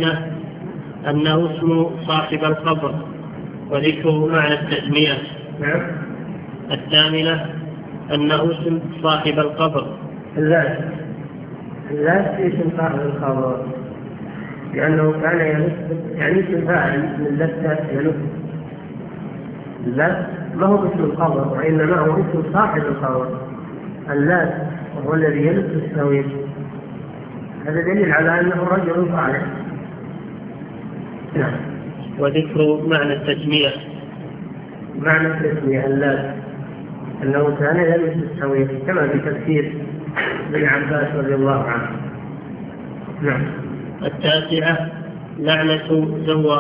الثامنة أنه اسم صاحب القبر وذكر معنى التسمية. الثامنة أنه اسم صاحب القبر. اللات اسم صاحب القبر لأنه كان يلف، يعني اسم فاعل من لفة يلف. اللات ما هو اسم القبر وإنما هو اسم صاحب القبر. اللات وهو الذي يلف السويق. هذا دليل على أنه رجل صالح. نعم. وذكر معنى التسمية. معنى التسمية اللات أنه كان يلبس السويق كما في تفسير ابن عباس رضي الله عنه. نعم. التاسعة لعنة زوار.